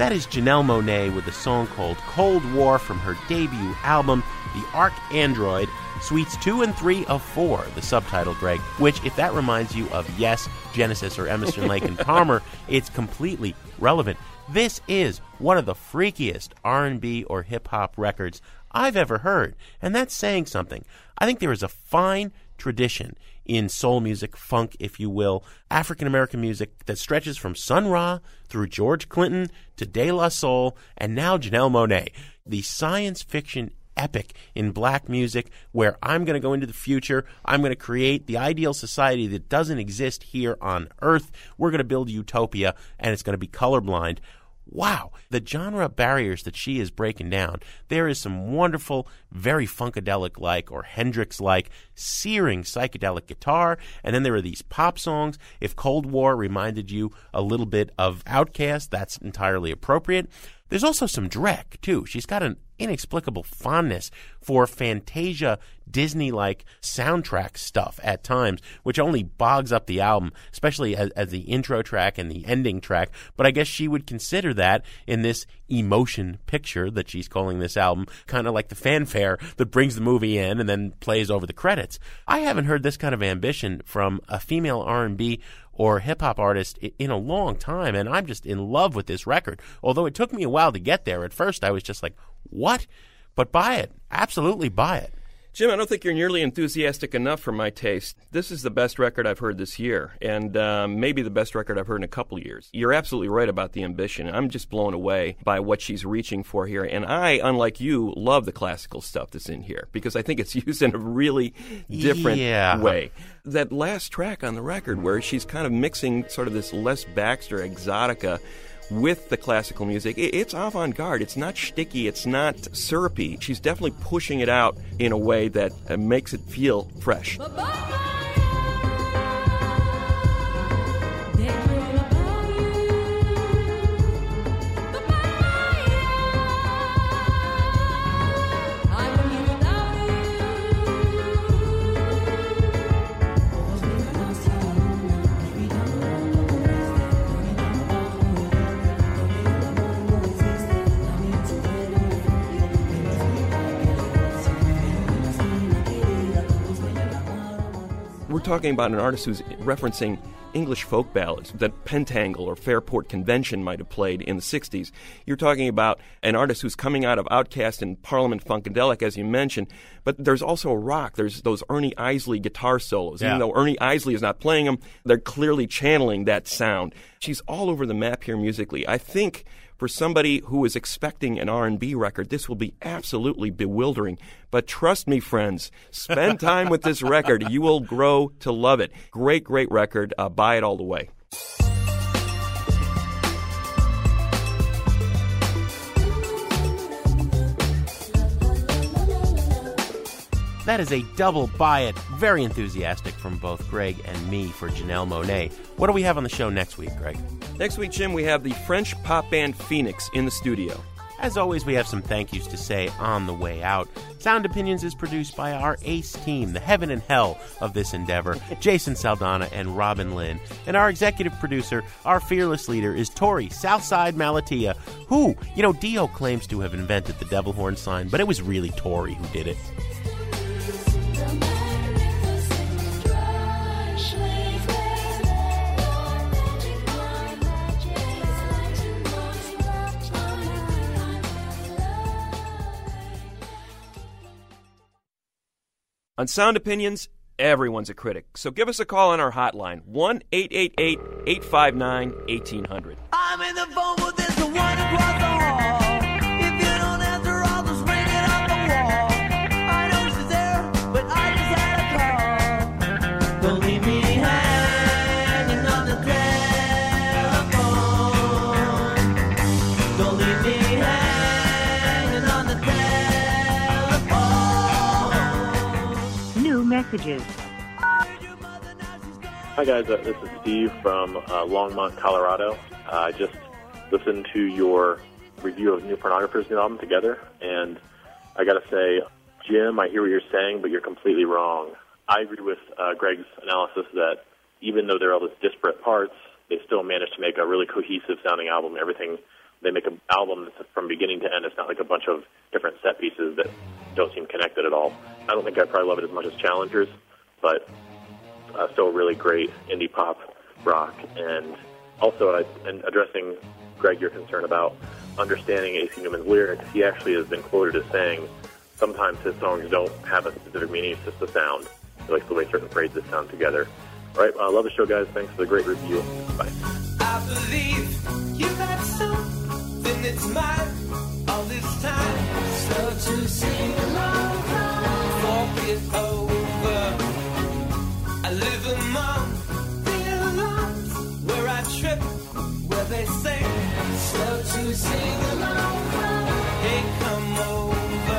Speaker 6: That is Janelle Monáe with a song called Cold War from her debut album, The ArchAndroid, Suites 2 and 3 of 4, the subtitle, Greg, which, if that reminds you of Yes, Genesis, or Emerson, Lake and Palmer, it's completely relevant. This is one of the freakiest R&B or hip-hop records I've ever heard, and that's saying something. I think there is a fine tradition in soul music, funk, if you will, African-American music that stretches from Sun Ra through George Clinton to De La Soul, and now Janelle Monáe. The science fiction epic in black music where I'm going to go into the future, I'm going to create the ideal society that doesn't exist here on Earth, we're going to build utopia, and it's going to be colorblind. Wow, the genre barriers that she is breaking down. There is some wonderful, very Funkadelic-like or Hendrix-like, searing psychedelic guitar, and then there are these pop songs. If Cold War reminded you a little bit of Outkast, that's entirely appropriate. There's also some Drek, too. She's got an inexplicable fondness for Fantasia Disney-like soundtrack stuff at times, which only bogs up the album, especially as the intro track and the ending track. But I guess she would consider that in this emotion picture that she's calling this album, kind of like the fanfare that brings the movie in and then plays over the credits. I haven't heard this kind of ambition from a female R&B or hip-hop artist in a long time, and I'm just in love with this record. Although it took me a while to get there. At first I was just like, what? But buy it. Absolutely buy it.
Speaker 5: Jim, I don't think you're nearly enthusiastic enough for my taste. This is the best record I've heard this year, and maybe the best record I've heard in a couple years. You're absolutely right about the ambition. I'm just blown away by what she's reaching for here, and I, unlike you, love the classical stuff that's in here, because I think it's used in a really different way. That last track on the record where she's kind of mixing sort of this Les Baxter exotica with the classical music, it's avant-garde. It's not shticky. It's not syrupy. She's definitely pushing it out in a way that makes it feel fresh. We're talking about an artist who's referencing English folk ballads that Pentangle or Fairport Convention might have played in the 60s. You're talking about an artist who's coming out of Outkast and Parliament Funkadelic, as you mentioned, but there's also rock. There's those Ernie Isley guitar solos. Yeah. Even though Ernie Isley is not playing them, they're clearly channeling that sound. She's all over the map here musically. I think for somebody who is expecting an R&B record, this will be absolutely bewildering. But trust me, friends, spend time with this record. You will grow to love it. Great, great record. Buy it all the way.
Speaker 6: That is a double buy it. Very enthusiastic from both Greg and me for Janelle Monáe. What do we have on the show next week, Greg?
Speaker 5: Next week, Jim, we have the French pop band Phoenix in the studio.
Speaker 6: As always, we have some thank yous to say on the way out. Sound Opinions is produced by our ace team, the heaven and hell of this endeavor, Jason Saldana and Robin Lynn. And our executive producer, our fearless leader, is Tori Southside Malatia, who, Dio claims to have invented the devil horn sign, but it was really Tori who did it.
Speaker 5: On Sound Opinions, everyone's a critic. So give us a call on our hotline, 1-888-859-1800.
Speaker 10: I'm in the phone with this one across the hall. If you don't answer, I'll just ring it off the wall. I know she's there, but I just had a call. Don't leave me hanging on the telephone. Don't leave me hanging on the telephone.
Speaker 14: Messages.
Speaker 15: Hi guys, this is Steve from Longmont, Colorado. I just listened to your review of New Pornographer's new album Together, and I gotta say, Jim, I hear what you're saying, but you're completely wrong. I agree with Greg's analysis that even though there are all these disparate parts, they still managed to make a really cohesive sounding album. Everything they make an album that's from beginning to end. It's not like a bunch of different set pieces that don't seem connected at all. I don't think I'd probably love it as much as Challengers, but still really great indie pop rock. And also, and addressing, Greg, your concern about understanding A.C. Newman's lyrics, he actually has been quoted as saying sometimes his songs don't have a specific meaning, it's just a sound. He likes the way certain phrases sound together. All right, I love the show, guys. Thanks for the great review. Bye.
Speaker 8: I believe you got something that's mine all this time. So to sing along, walk it over. I live among the alarms where I trip, where they sing. So to sing along, hey, come over.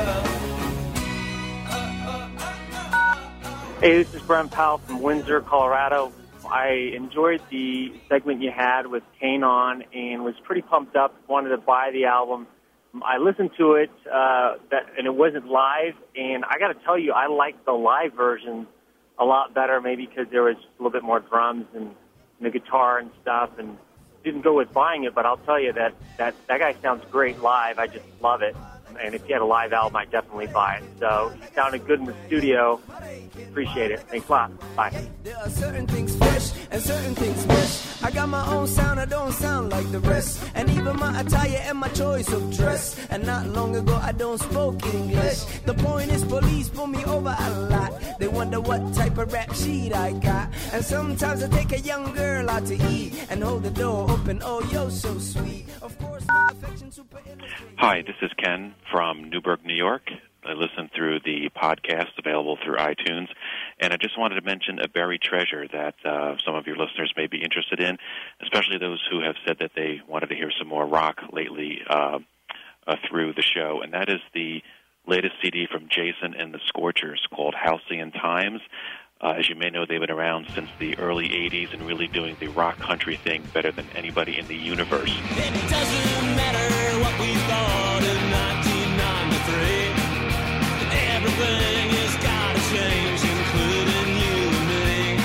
Speaker 14: Hey, this is Brent Powell from Windsor, Colorado. I enjoyed the segment you had with Kane on and was pretty pumped up, wanted to buy the album. I listened to it, and it wasn't live, and I got to tell you, I liked the live version a lot better, maybe because there was a little bit more drums and the guitar and stuff, and didn't go with buying it, but I'll tell you that guy sounds great live. I just love it. And if he had a live album, I'd definitely buy it. So he sounded good in the studio. Appreciate it. Thanks a lot. Bye.
Speaker 8: There are certain things fresh and certain things fresh. I got my own sound, I don't sound like the rest. And even my attire and my choice of dress. And not long ago, I don't spoke English. The point is, police pull me over a lot. They wonder what type of rap sheet I got. And sometimes I take a young girl out to eat and hold the door open. Oh, you're so sweet. Of course, my affection super innocent.
Speaker 16: Hi, this is Ken from Newburgh, New York. I listen through the podcast available through iTunes, and I just wanted to mention a buried treasure that some of your listeners may be interested in, especially those who have said that they wanted to hear some more rock lately through the show, and that is the latest CD from Jason and the Scorchers called Halcyon Times. As you may know, they've been around since the early 80s and really doing the rock country thing better than anybody in the universe.
Speaker 8: It doesn't matter what we thought in 1993. Everything has got to change, including you and me.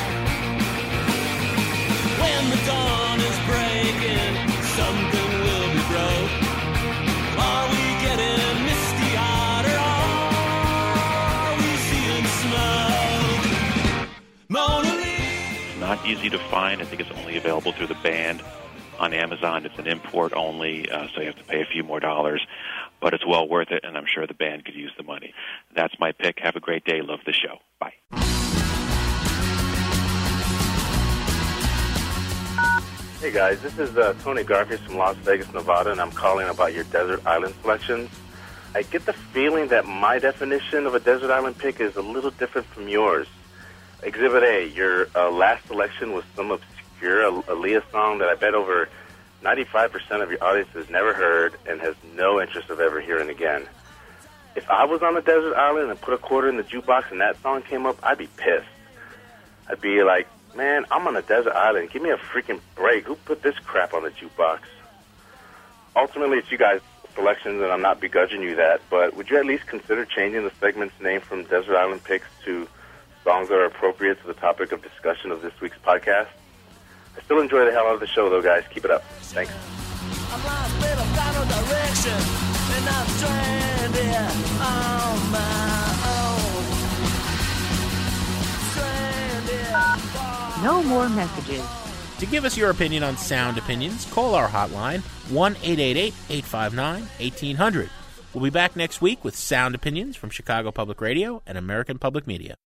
Speaker 8: When the dawn is breaking, something will be broke. Are we getting misty-eyed, or are we seeing smoke? Mona Lisa.
Speaker 16: It's not easy to find. I think it's only available through the band on Amazon. It's an import only, so you have to pay a few more dollars. But it's well worth it, and I'm sure the band could use the money. That's my pick. Have a great day. Love the show. Bye.
Speaker 17: Hey, guys. This is Tony Garfield from Las Vegas, Nevada, and I'm calling about your desert island selections. I get the feeling that my definition of a desert island pick is a little different from yours. Exhibit A, your last selection was some obscure Aaliyah song that I bet over 95% of your audience has never heard and has no interest of ever hearing again. If I was on a desert island and put a quarter in the jukebox and that song came up, I'd be pissed. I'd be like, man, I'm on a desert island. Give me a freaking break. Who put this crap on the jukebox? Ultimately, it's you guys' selections, and I'm not begrudging you that, but would you at least consider changing the segment's name from Desert Island Picks to songs that are appropriate to the topic of discussion of this week's podcast? I still enjoy the hell out of the show, though, guys. Keep it up. Thanks.
Speaker 8: I'm lost, but I've got no direction, and I'm stranded on my own. Stranded.
Speaker 18: No more messages.
Speaker 6: To give us your opinion on Sound Opinions, call our hotline, 1-888-859-1800. We'll be back next week with Sound Opinions from Chicago Public Radio and American Public Media.